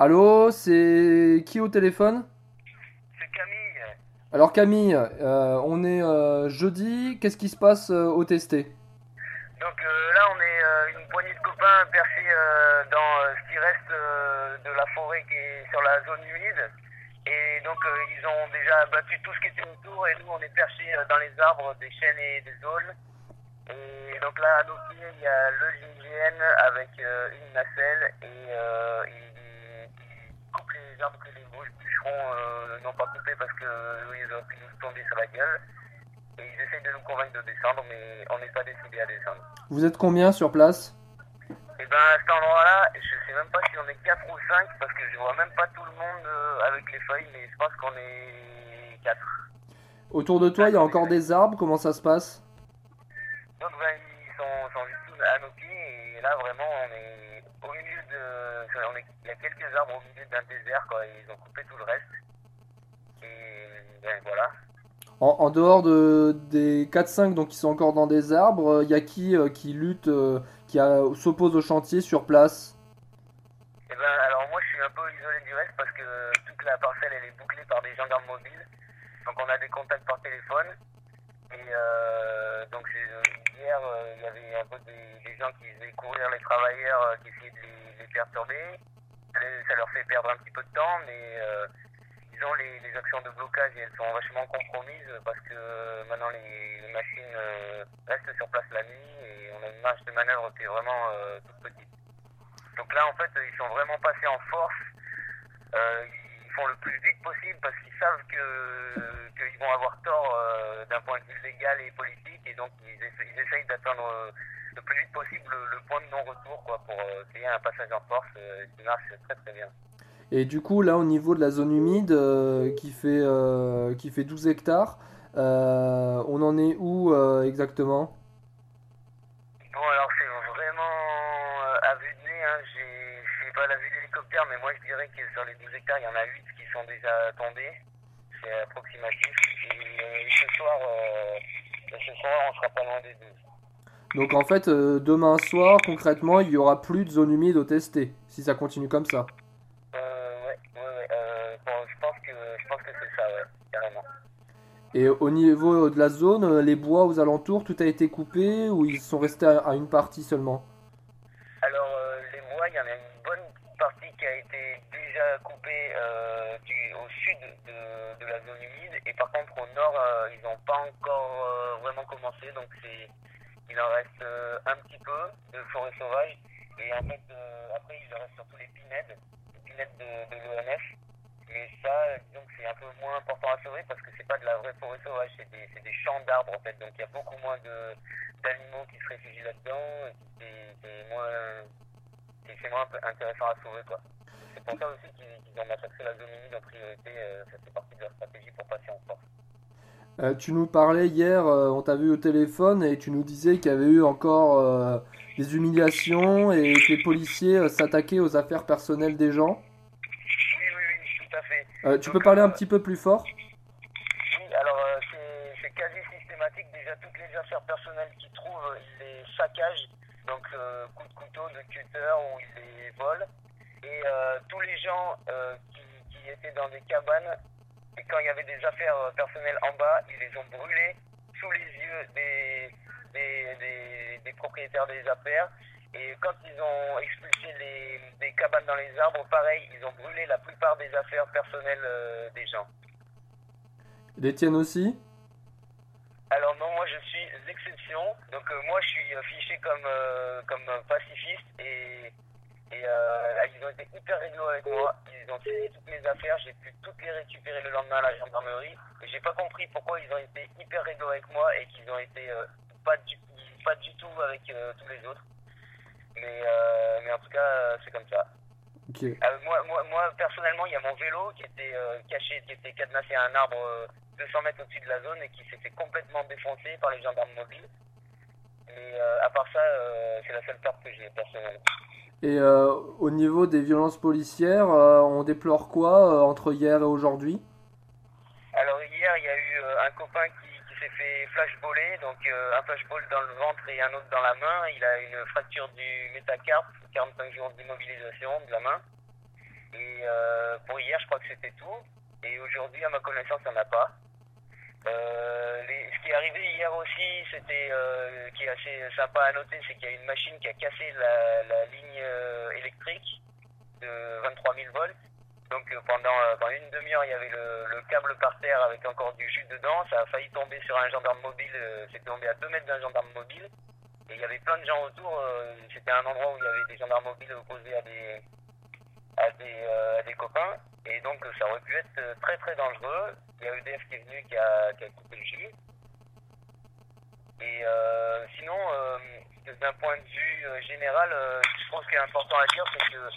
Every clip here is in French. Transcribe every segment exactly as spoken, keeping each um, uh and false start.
Allô, c'est qui au téléphone? C'est Camille. Alors Camille, euh, on est euh, jeudi, qu'est-ce qui se passe euh, au testé? Donc euh, là, on est euh, une poignée de copains perchés euh, dans euh, ce qui reste euh, de la forêt qui est sur la zone humide. Et donc euh, ils ont déjà abattu tout ce qui était autour et nous, on est perchés euh, dans les arbres des chênes et des aules. Et donc là, à nos pieds, il y a le G I G N avec euh, une nacelle et euh, ils, ils coupent les arbres que les bûcherons euh, n'ont pas coupés parce que euh, ils auraient pu nous tomber sur la gueule. Et ils essayent de nous convaincre de descendre, mais on n'est pas décidé à descendre. Vous êtes combien sur place? Et ben à cet endroit-là, je sais même pas si on est quatre ou cinq parce que je vois même pas tout le monde euh, avec les feuilles, mais je pense qu'on est quatre. Autour de toi, il y cinq a avec les encore feuilles. des arbres, comment ça se passe? Donc ben ils sont, sont juste tout à nos pieds et là vraiment on est au milieu de. Enfin, on est, il y a quelques arbres au milieu d'un désert quoi, et ils ont coupé tout le reste. Et ben voilà. En, en dehors de, des quatre cinq donc qui sont encore dans des arbres, il y a qui euh, qui lutte, euh, qui a- s'oppose au chantier sur place? Et ben alors moi je suis un peu isolé du reste parce que toute la parcelle elle est bouclée par des gendarmes mobiles. Donc on a des contacts par téléphone. Et euh, donc c'est- hier, euh, il y avait un peu des, des gens qui faisaient courir les travailleurs, euh, qui essayaient de les, les perturber. Les- Ça leur fait perdre un petit peu de temps, mais euh, disons les, les actions de blocage, elles sont vachement compromises parce que euh, maintenant les, les machines euh, restent sur place la nuit et on a une marge de manœuvre qui est vraiment euh, toute petite. Donc là, en fait, ils sont vraiment passés en force. Euh, ils font le plus vite possible parce qu'ils savent que qu'ils vont avoir tort euh, d'un point de vue légal et politique et donc ils, essa- ils essayent d'atteindre euh, le plus vite possible le, le point de non-retour quoi pour euh, créer un passage en force euh, qui marche très très bien. Et du coup, là, au niveau de la zone humide, euh, qui fait, euh, qui fait douze hectares, euh, on en est où euh, exactement? Bon alors c'est vraiment euh, à vue de nez, hein, j'ai j'ai pas la vue d'hélicoptère mais moi je dirais que sur les douze hectares il y en a huit qui sont déjà tombés, c'est approximatif et euh, ce soir euh, ce soir on sera pas loin des douze. Donc en fait, euh, demain soir, concrètement, il y aura plus de zone humide au tester, si ça continue comme ça. Euh, ouais, ouais, ouais. Euh, bon, je pense que, je pense que c'est ça, ouais, carrément. Et au niveau de la zone, euh, les bois aux alentours, tout a été coupé ou ils sont restés à, à une partie seulement? Alors, euh, les bois, il y en a une bonne partie qui a été déjà coupée euh, du, au sud de, de la zone humide. Et par contre, au nord, euh, ils n'ont pas encore euh, vraiment commencé. Donc, c'est, il en reste euh, un petit peu de forêt sauvage. Et en fait, euh, après, il en reste surtout les pinèdes, les pinèdes de, de l'O N F. Mais ça, disons que c'est un peu moins important à sauver parce que c'est pas de la vraie forêt sauvage, c'est des, c'est des champs d'arbres en fait. Donc il y a beaucoup moins de, d'animaux qui se réfugient là-dedans. Et puis c'est, c'est moins, c'est, c'est moins intéressant à sauver quoi. C'est pour ça aussi qu'ils, qu'ils ont massacré la zone humide en priorité. Euh, ça fait partie de leur stratégie pour passer en force. Euh, tu nous parlais hier, euh, on t'a vu au téléphone et tu nous disais qu'il y avait eu encore euh, des humiliations et que les policiers euh, s'attaquaient aux affaires personnelles des gens. Oui, oui, oui, tout à fait. Euh, tu peux Donc parler un euh, petit peu plus fort? oui, alors euh, c'est, c'est quasi systématique. Déjà, toutes les affaires personnelles qu'ils trouvent, ils les saccagent. Donc, euh, coups de couteau, de cutter, ou ils les volent. Et euh, tous les gens euh, qui, qui étaient dans des cabanes, et quand il y avait des affaires euh, personnelles en bas, ils les ont brûlées sous les yeux des, des, des, des propriétaires des affaires. Et quand ils ont expulsé les, des cabanes dans les arbres, pareil, ils ont brûlé la plupart des affaires personnelles euh, des gens. Les tiennes aussi? Alors non, moi je suis l'exception. Donc euh, moi je suis euh, fiché comme, euh, comme euh, pacifiste et, et euh, ils ont été hyper réglo avec moi. Ils ont saisi toutes mes affaires, j'ai pu toutes les récupérer le lendemain à la gendarmerie. Et j'ai pas compris pourquoi ils ont été hyper réglo avec moi et qu'ils ont été euh, pas, du, pas du tout avec euh, tous les autres. Mais, euh, mais en tout cas, euh, c'est comme ça. Ok. Euh, moi, moi, moi, personnellement, il y a mon vélo qui était euh, caché, qui était cadenassé à un arbre euh, deux cents mètres au-dessus de la zone et qui s'est fait complètement défoncer par les gendarmes mobiles. Mais euh, à part ça, euh, c'est la seule perte que j'ai personnellement. Et euh, au niveau des violences policières, euh, on déplore quoi euh, entre hier et aujourd'hui? Alors hier, il y a eu euh, un copain qui, qui s'est fait flashballer, donc euh, un flashball dans le ventre et un autre dans la main. Il a une fracture du métacarpe, quarante-cinq jours d'immobilisation de la main. Et hier, je crois que c'était tout. Et aujourd'hui, à ma connaissance, il n'y en a pas. Euh, les, ce qui est arrivé hier aussi, c'était euh, qui est assez sympa à noter, c'est qu'il y a une machine qui a cassé la, la ligne euh, électrique de vingt-trois mille volts. Donc euh, pendant, euh, pendant une demi-heure, il y avait le, le câble par terre avec encore du jus dedans. Ça a failli tomber sur un gendarme mobile. Euh, c'est tombé à deux mètres d'un gendarme mobile. Et il y avait plein de gens autour. Euh, c'était un endroit où il y avait des gendarmes mobiles opposés à des, à des, euh, à des copains. Et donc ça aurait pu être très très dangereux. Il y a E D F qui est venu, qui a, qui a coupé le jus. Et euh, sinon, euh, d'un point de vue euh, général, euh, je pense qu'il est important à dire, c'est que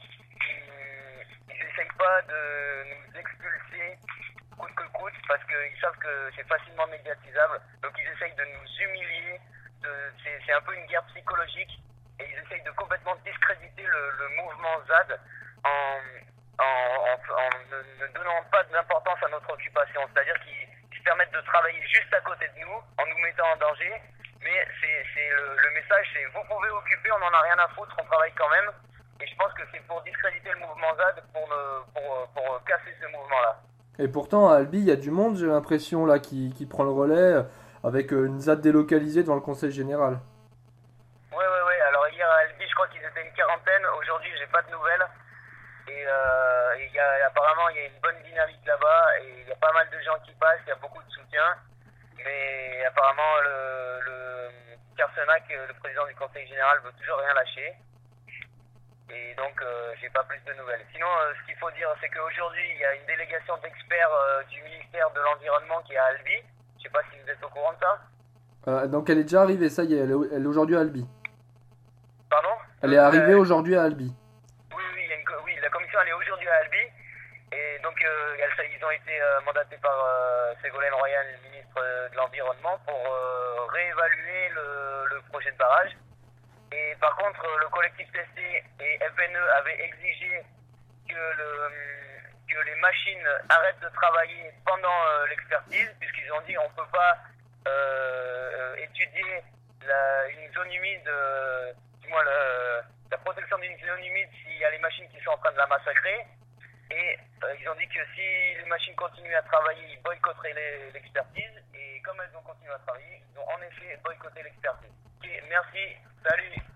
ils n'essayent pas de nous expulser coûte que coûte, parce qu'ils savent que c'est facilement médiatisable. Donc ils essayent de nous humilier. C'est, c'est un peu une guerre psychologique. Et ils essayent de complètement discréditer le, le mouvement Z A D en... En, en, en ne, ne donnant pas d'importance à notre occupation. C'est-à-dire qu'ils, qu'ils permettent de travailler juste à côté de nous, en nous mettant en danger. Mais c'est, c'est le, le message, c'est vous pouvez occuper, on n'en a rien à foutre, on travaille quand même. Et je pense que c'est pour discréditer le mouvement Z A D, pour, ne, pour, pour casser ce mouvement-là. Et pourtant, à Albi, il y a du monde, j'ai l'impression, là, qui, qui prend le relais, avec une Z A D délocalisée devant le conseil général. Oui, oui, oui. Alors hier à Albi, je crois qu'ils étaient une quarantaine. Aujourd'hui, j'ai pas de nouvelles. Et euh, il y a, apparemment, il y a une bonne dynamique là-bas et il y a pas mal de gens qui passent, il y a beaucoup de soutien. Mais apparemment, le, le Carsenac, le président du conseil général, veut toujours rien lâcher. Et donc, euh, j'ai pas plus de nouvelles. Sinon, euh, ce qu'il faut dire, c'est qu'aujourd'hui, il y a une délégation d'experts euh, du ministère de l'Environnement qui est à Albi. Je sais pas si vous êtes au courant de ça. Euh, donc elle est déjà arrivée, ça y est, elle est, elle est aujourd'hui à Albi. Pardon ? Elle est arrivée euh, aujourd'hui à Albi. Oui, oui, il y a une, oui, la commission elle est aujourd'hui à Albi. Et donc, euh, ils ont été euh, mandatés par euh, Ségolène Royal, le ministre euh, de l'Environnement, pour euh, réévaluer le, le projet de barrage. Et par contre, euh, le collectif T S T et F N E avaient exigé que, le, que les machines arrêtent de travailler pendant euh, l'expertise, puisqu'ils ont dit on ne peut pas euh, étudier la, une zone humide, euh, du moins le, la protection d'une zone humide s'il y a les machines qui sont en train de la massacrer. Et euh, ils ont dit que si les machines continuaient à travailler, ils boycotteraient les, l'expertise. Et comme elles ont continué à travailler, ils ont en effet boycotté l'expertise. Ok, merci, salut.